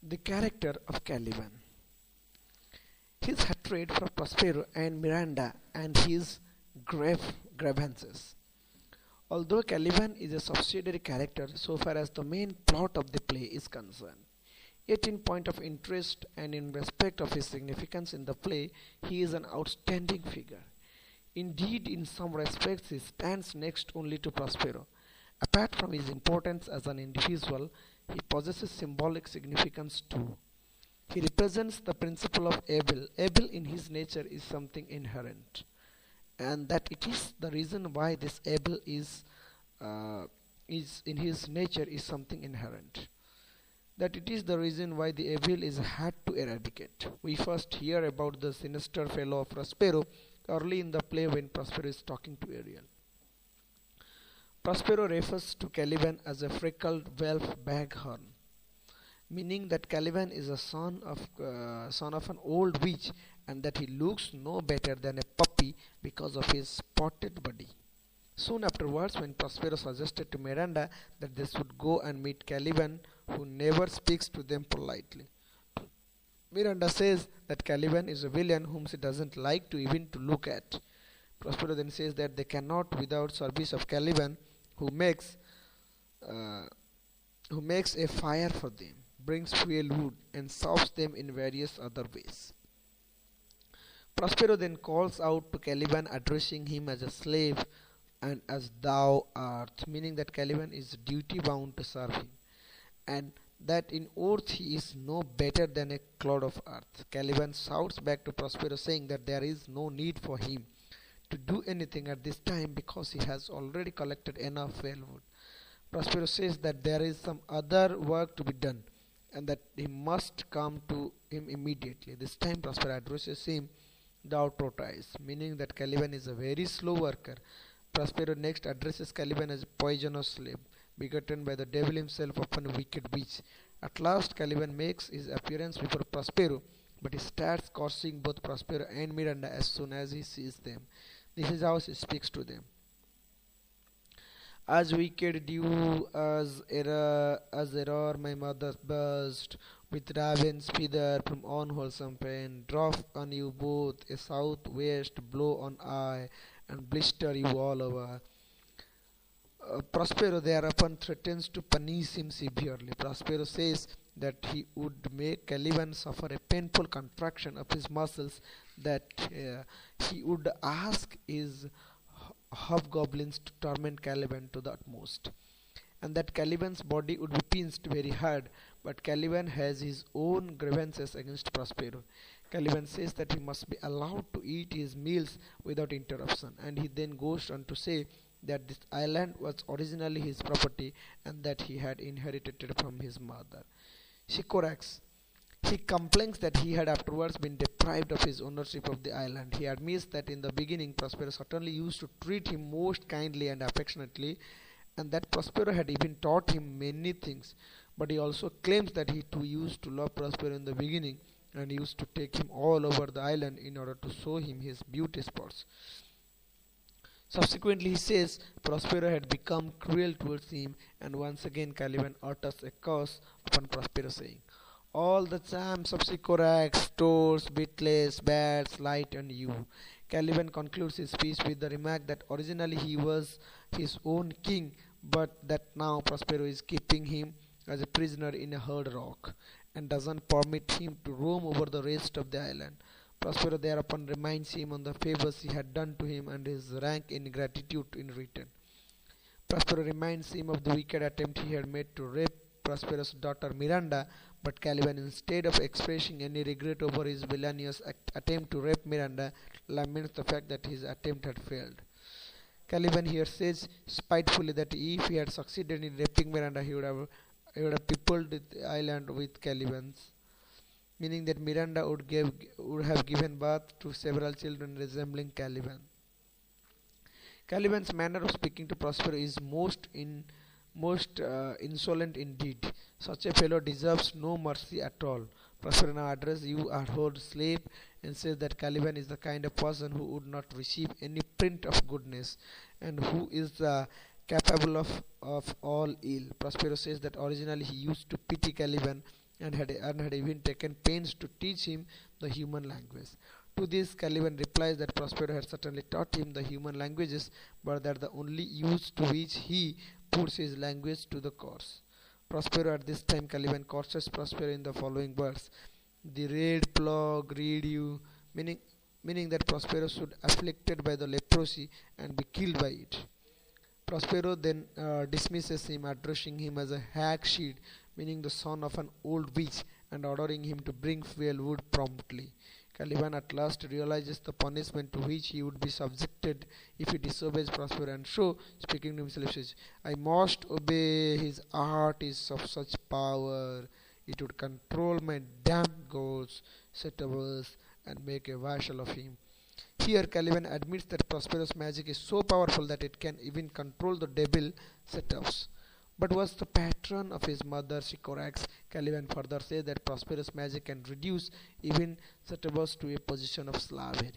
The character of Caliban. His hatred for Prospero and Miranda and his grievances. Although Caliban is a subsidiary character so far as the main plot of the play is concerned, yet in point of interest and in respect of his significance in the play, he is an outstanding figure. Indeed, in some respects, he stands next only to Prospero. Apart from his importance as an individual, he possesses symbolic significance too. He represents the principle of evil. Evil in his nature is something inherent, and that it is the reason why this evil is in his nature is something inherent. That it is the reason why the evil is had to eradicate. We first hear about the sinister fellow of Prospero early in the play when Prospero is talking to Ariel. Prospero refers to Caliban as a freckled Welsh Baghorn, meaning that Caliban is a son of an old witch and that he looks no better than a puppy because of his spotted body. Soon afterwards, when Prospero suggested to Miranda that they should go and meet Caliban, who never speaks to them politely, Miranda says that Caliban is a villain whom she doesn't like to even to look at. Prospero then says that they cannot without service of Caliban, who makes a fire for them, brings fuel wood, and serves them in various other ways. Prospero then calls out to Caliban, addressing him as a slave and as thou art, meaning that Caliban is duty bound to serve him, and that in oath he is no better than a clod of earth. Caliban shouts back to Prospero, saying that there is no need for him to do anything at this time because he has already collected enough firewood. Prospero says that there is some other work to be done and that he must come to him immediately. This time Prospero addresses him, thou tortoise, meaning that Caliban is a very slow worker. Prospero next addresses Caliban as a poisonous slave, begotten by the devil himself upon a wicked witch. At last Caliban makes his appearance before Prospero, but he starts cursing both Prospero and Miranda as soon as he sees them. This is how he speaks to them. As wicked dew, as error, my mother burst with raven's feather from unwholesome pain. Drop on you both a southwest blow on eye, and blister you all over. Prospero thereupon threatens to punish him severely. Prospero says that he would make Caliban suffer a painful contraction of his muscles, that he would ask his hobgoblins to torment Caliban to the utmost, and that Caliban's body would be pinched very hard, but Caliban has his own grievances against Prospero. Caliban says that he must be allowed to eat his meals without interruption, and he then goes on to say that this island was originally his property and that he had inherited it from his mother, Sycorax. He complains that he had afterwards been deprived of his ownership of the island. He admits that in the beginning Prospero certainly used to treat him most kindly and affectionately, and that Prospero had even taught him many things. But he also claims that he too used to love Prospero in the beginning and used to take him all over the island in order to show him his beauty spots. Subsequently, he says Prospero had become cruel towards him, and once again Caliban utters a curse upon Prospero, saying, all the charms of Sycorax, stores, bitless, bats, light on you. Caliban concludes his speech with the remark that originally he was his own king, but that now Prospero is keeping him as a prisoner in a hard rock, and doesn't permit him to roam over the rest of the island. Prospero thereupon reminds him on the favors he had done to him and his rank in gratitude in return. Prospero reminds him of the wicked attempt he had made to rape Prospero's daughter Miranda, but Caliban, instead of expressing any regret over his villainous attempt to rape Miranda, laments the fact that his attempt had failed. Caliban here says spitefully that if he had succeeded in raping Miranda, he would have peopled the island with Calibans, meaning that Miranda would have given birth to several children resembling Caliban. Caliban's manner of speaking to Prospero is most insolent indeed. Such a fellow deserves no mercy at all. Prospero now addresses you our old slave and says that Caliban is the kind of person who would not receive any print of goodness and who is capable of all ill. Prospero says that originally he used to pity Caliban and had even taken pains to teach him the human language. To this, Caliban replies that Prospero had certainly taught him the human languages, but that the only use to which he puts his language to the course. Prospero at this time, Caliban curses Prospero in the following words: "The red plague read you," meaning that Prospero should afflicted by the leprosy and be killed by it. Prospero then dismisses him, addressing him as a hag-sheed, meaning the son of an old witch, and ordering him to bring fuel wood promptly. Caliban at last realizes the punishment to which he would be subjected if he disobeys Prospero, and so, speaking to himself, says, "I must obey. His art is of such power. It would control my damned gods, Satyavas, and make a vassal of him." Here, Caliban admits that Prospero's magic is so powerful that it can even control the devil Satyavas. But was the patron of his mother Sycorax. Caliban further says that Prospero's magic can reduce even Satyavas to a position of slavery.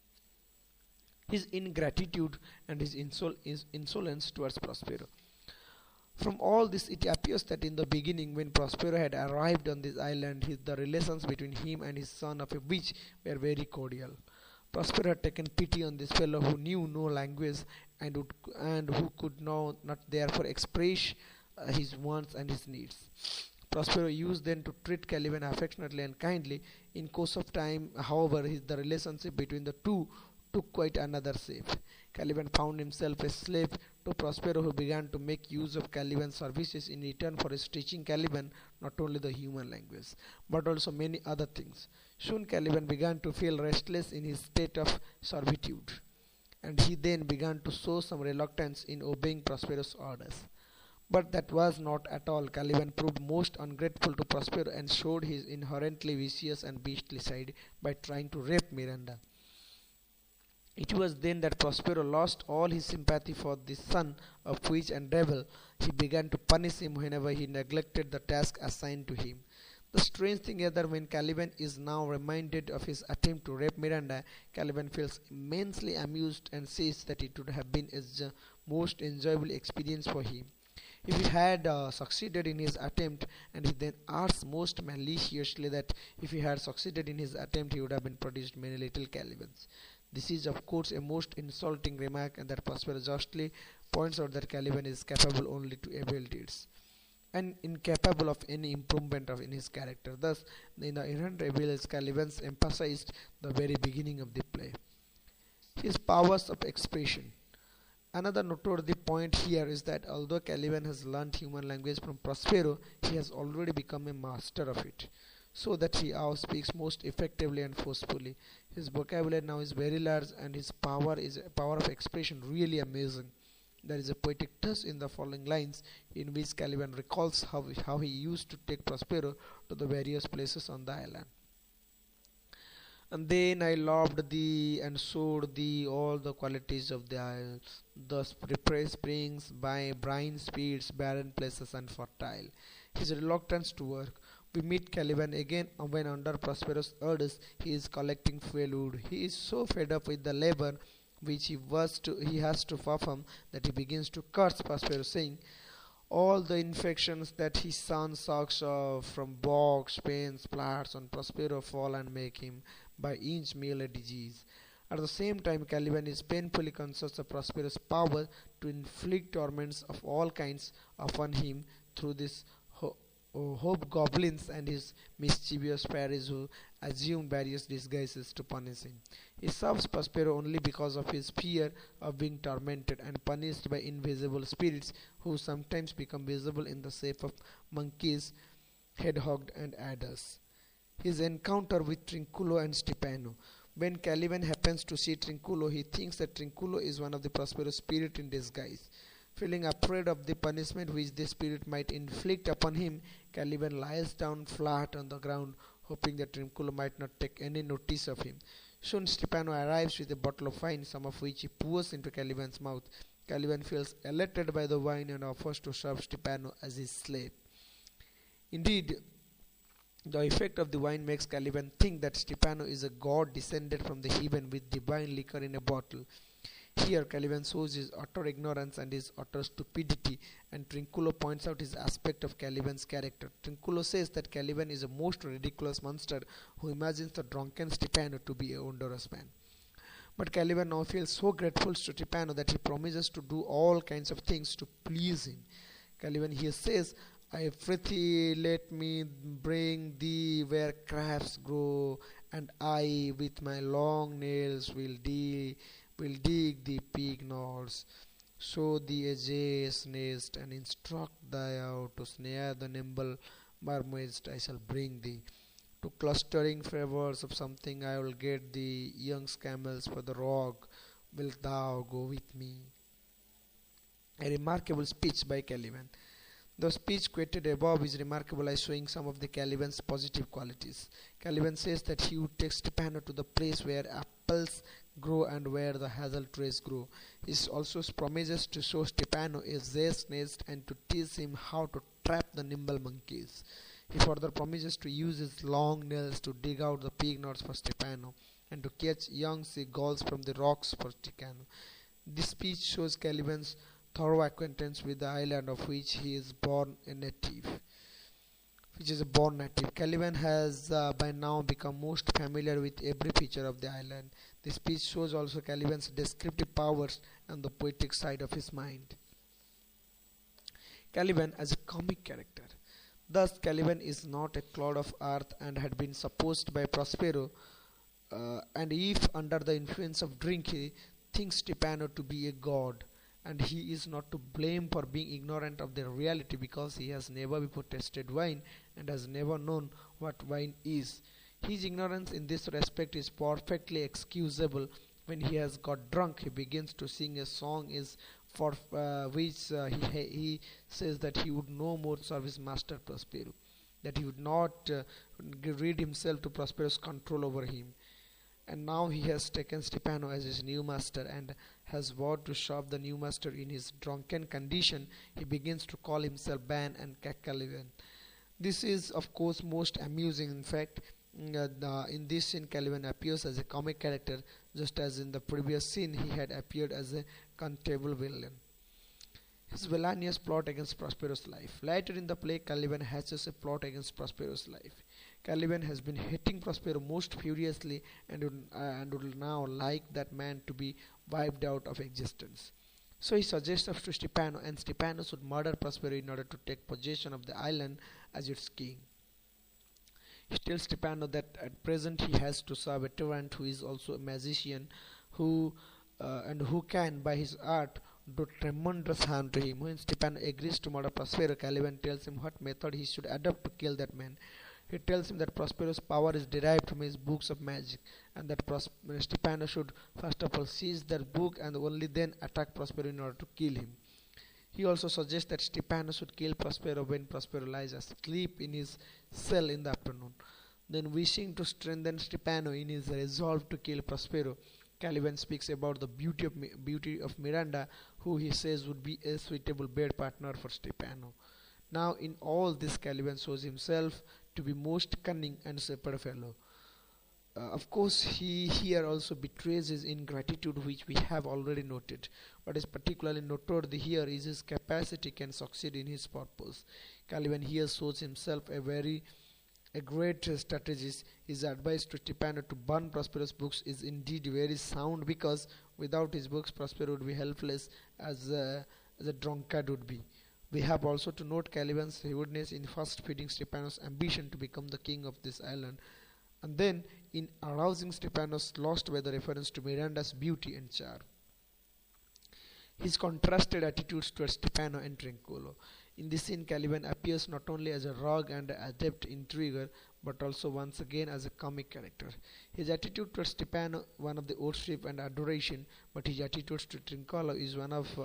His ingratitude and his insolence towards Prospero. From all this, it appears that in the beginning, when Prospero had arrived on this island, the relations between him and his son of a witch were very cordial. Prospero had taken pity on this fellow who knew no language and who could not therefore express his wants and his needs. Prospero used then to treat Caliban affectionately and kindly. In course of time, however, the relationship between the two took quite another shape. Caliban found himself a slave to Prospero, who began to make use of Caliban's services in return for his teaching Caliban not only the human language, but also many other things. Soon Caliban began to feel restless in his state of servitude, and he then began to show some reluctance in obeying Prospero's orders. But that was not at all. Caliban proved most ungrateful to Prospero and showed his inherently vicious and beastly side by trying to rape Miranda. It was then that Prospero lost all his sympathy for this son of witch and devil. He began to punish him whenever he neglected the task assigned to him. The strange thing is that when Caliban is now reminded of his attempt to rape Miranda, Caliban feels immensely amused and says that it would have been a most enjoyable experience for him if he had succeeded in his attempt, and he then asks most maliciously that if he had succeeded in his attempt, he would have been produced many little Calibans. This is of course a most insulting remark, and that Prospero justly points out that Caliban is capable only to evil deeds and incapable of any improvement in his character. Thus, in the inherent rebellious, Caliban emphasized the very beginning of the play. His powers of expression. Another noteworthy point here is that although Caliban has learnt human language from Prospero, he has already become a master of it, so that he now speaks most effectively and forcefully. His vocabulary now is very large, and his power of expression really amazing. There is a poetic touch in the following lines, in which Caliban recalls how he used to take Prospero to the various places on the island. "And then I loved thee and showed thee all the qualities of the isle, the springs, brine speeds, barren places, and fertile." His reluctance to work. We meet Caliban again when under Prospero's orders he is collecting fuel wood. He is so fed up with the labor which he has to perform that he begins to curse Prospero, saying all the infections that his son sucks from bogs, pains, plagues on Prospero fall and make him by inch meal a disease. At the same time, Caliban is painfully conscious of Prospero's power to inflict torments of all kinds upon him through this hobgoblins and his mischievous fairies who assume various disguises to punish him. He serves Prospero only because of his fear of being tormented and punished by invisible spirits who sometimes become visible in the shape of monkeys, hedgehogs, and adders. His encounter with Trinculo and Stepano. When Caliban happens to see Trinculo, he thinks that Trinculo is one of the Prospero's spirits in disguise. Feeling afraid of the punishment which this spirit might inflict upon him, Caliban lies down flat on the ground, hoping that Trinculo might not take any notice of him. Soon Stepano arrives with a bottle of wine, some of which he pours into Caliban's mouth. Caliban feels elated by the wine and offers to serve Stepano as his slave. Indeed, the effect of the wine makes Caliban think that Stepano is a god descended from the heaven with divine liquor in a bottle. Here, Caliban shows his utter ignorance and his utter stupidity, and Trinculo points out his aspect of Caliban's character. Trinculo says that Caliban is a most ridiculous monster who imagines the drunken Stephano to be a wondrous man. But Caliban now feels so grateful to Stephano that he promises to do all kinds of things to please him. Caliban here says, I prithee let me bring thee where crabs grow, and I with my long nails will dig the pig knolls, show thee a jay's nest, and instruct thee how to snare the nimble marmots I shall bring thee. To clustering favors of something I will get thee, young camels for the rock, wilt thou go with me? A remarkable speech by Caliban. The speech quoted above is remarkable as showing some of the Caliban's positive qualities. Caliban says that he would take Stephano to the place where apples grow and where the hazel trees grow. He also promises to show Stephano a jay's nest and to teach him how to trap the nimble monkeys. He further promises to use his long nails to dig out the pig knots for Stephano and to catch young seagulls from the rocks for Stephano. This speech shows Caliban's thorough acquaintance with the island of which he is born a native. Caliban has by now become most familiar with every feature of the island. This speech shows also Caliban's descriptive powers and the poetic side of his mind. Caliban as a comic character. Thus, Caliban is not a clod of earth and had been supposed by Prospero, and if under the influence of drink he thinks Stephano to be a god, and he is not to blame for being ignorant of the reality because he has never before tasted wine and has never known what wine is. His ignorance in this respect is perfectly excusable. When he has got drunk, he begins to sing a song is for which he says that he would no more serve his master Prospero, that he would not rid himself to Prospero's control over him. And now he has taken Stephano as his new master and has vowed to shove the new master in his drunken condition. He begins to call himself Ban and Caliban. This is of course most amusing. In fact, in this scene Caliban appears as a comic character, just as in the previous scene he had appeared as a contemptible villain. His villainous plot against Prospero's life. Later in the play, Caliban hatches a plot against Prospero's life. Caliban has been hating Prospero most furiously and would now like that man to be wiped out of existence. So he suggests to Stephano, and Stephano should murder Prospero in order to take possession of the island as its king. He tells Stephano that at present he has to serve a tyrant who is also a magician, who can by his art do tremendous harm to him. When Stephano agrees to murder Prospero, Caliban tells him what method he should adopt to kill that man. He tells him that Prospero's power is derived from his books of magic, and that Stephano should first of all seize that book and only then attack Prospero in order to kill him. He also suggests that Stephano should kill Prospero when Prospero lies asleep in his cell in the afternoon. Then, wishing to strengthen Stephano in his resolve to kill Prospero, Caliban speaks about the beauty of Miranda, who he says would be a suitable bed partner for Stephano. Now, in all this, Caliban shows himself to be most cunning and shepherd fellow. Of course, he here also betrays his ingratitude, which we have already noted. What is particularly noteworthy here is his capacity can succeed in his purpose. Caliban here shows himself a great strategist. His advice to Stephano to burn Prospero's books is indeed very sound, because without his books, Prospero would be helpless as a drunkard would be. We have also to note Caliban's shrewdness in first feeding Stephano's ambition to become the king of this island, and then in arousing Stephano's lust by the reference to Miranda's beauty and charm. His contrasted attitudes towards Stephano and Trinculo. In this scene, Caliban appears not only as a rogue and adept intriguer, but also once again as a comic character. His attitude towards Stephano, one of the worship and adoration, but his attitudes to Trinculo is one of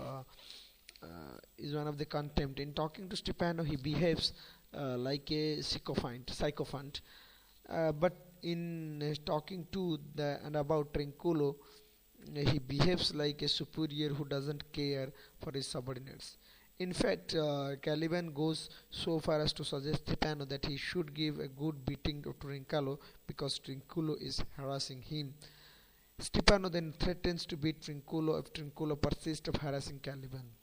the contempt. In talking to Stephano, he behaves like a sycophant, but in talking to and about Trinculo, he behaves like a superior who doesn't care for his subordinates. In fact, Caliban goes so far as to suggest Stephano that he should give a good beating to Trinculo because Trinculo is harassing him. Stefano then threatens to beat Trinculo if Trinculo persists of harassing Caliban.